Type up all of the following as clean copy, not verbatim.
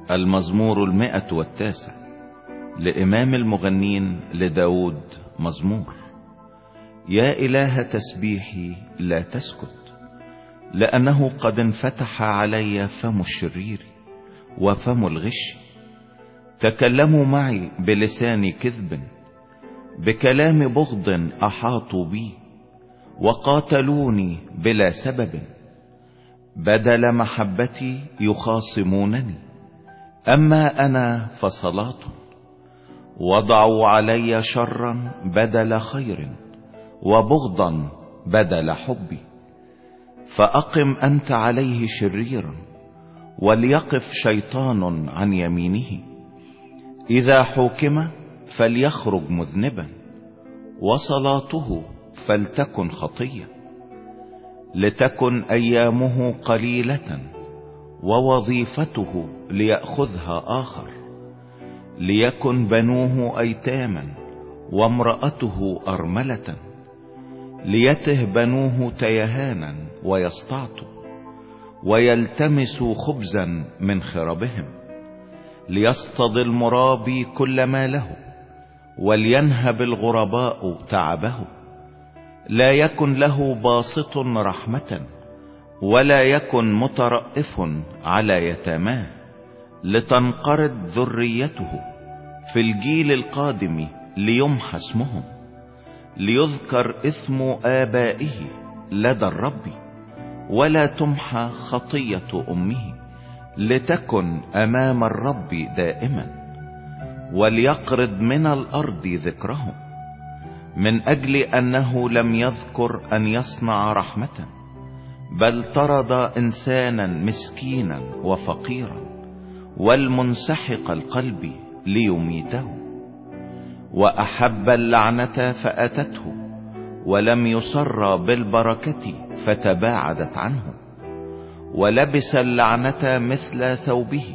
المزمور 109 لإمام المغنين لداود مزمور. يا إله تسبيحي لا تسكت، لأنه قد انفتح علي فم الشرير وفم الغش. تكلموا معي بلسان كذب، بكلام بغض أحاطوا بي، وقاتلوني بلا سبب. بدل محبتي يخاصمونني، أما أنا فصلاة. وضعوا علي شرا بدل خير، وبغضا بدل حبي. فأقم أنت عليه شريرا، وليقف شيطان عن يمينه. إذا حوكم فليخرج مذنبا، وصلاته فلتكن خطية. لتكن أيامه قليلة، ووظيفته ليأخذها آخر. ليكن بنوه أيتاما، وامرأته أرملة. ليته بنوه تيهانا ويستعطوا، ويلتمسوا خبزا من خربهم. ليصطاد المرابي كل ما له، ولينهب الغرباء تعبه. لا يكن له باسط رحمة، ولا يكن مترأف على يتاماه. لتنقرض ذريته في الجيل القادم، ليمحى اسمهم. ليذكر اسم آبائه لدى الرب، ولا تمحى خطية أمه. لتكن أمام الرب دائما، وليقرض من الأرض ذكرهم. من أجل أنه لم يذكر أن يصنع رحمة، بل طرد إنسانا مسكينا وفقيرا والمنسحق القلب ليميته. وأحب اللعنة فأتته، ولم يسر بالبركة فتباعدت عنه. ولبس اللعنة مثل ثوبه،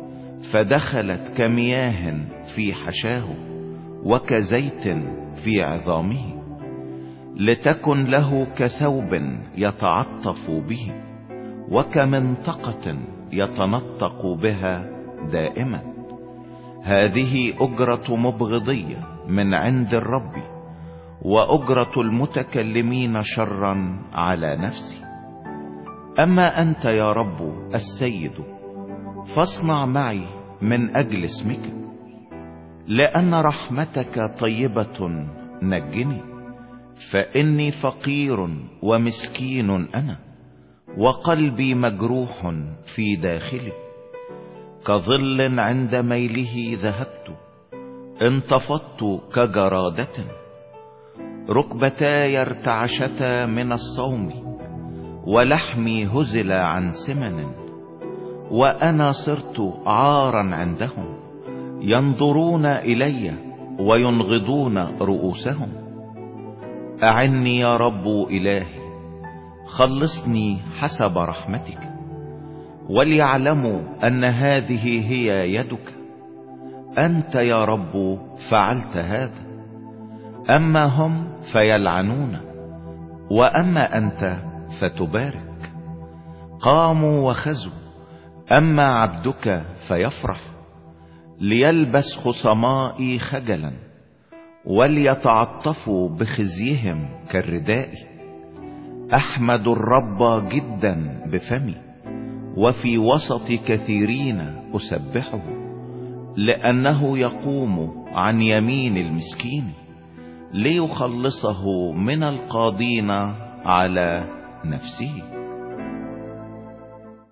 فدخلت كمياه في حشاه، وكزيت في عظامه. لتكن له كثوب يتعطف به، وكمنطقة يتنطق بها دائما. هذه أجرة مبغضية من عند الرب، وأجرة المتكلمين شرا على نفسي. أما أنت يا رب السيد، فاصنع معي من أجل اسمك. لأن رحمتك طيبة نجني، فإني فقير ومسكين أنا، وقلبي مجروح في داخلي. كظل عند ميله ذهبت، انتفضت كجرادة. ركبتاي ارتعشتا من الصوم، ولحمي هزل عن سمن. وأنا صرت عارا عندهم، ينظرون إلي وينغضون رؤوسهم. أعني يا رب إلهي، خلصني حسب رحمتك، وليعلموا أن هذه هي يدك. أنت يا رب فعلت هذا. أما هم فيلعنون، وأما أنت فتبارك. قاموا وخزوا، أما عبدك فيفرح. ليلبس خصمائي خجلا، وليتعطفوا بخزيهم كالرداء. أحمد الرب جدا بفمي، وفي وسط كثيرين أسبحه. لأنه يقوم عن يمين المسكين، ليخلصه من القاضين على نفسه.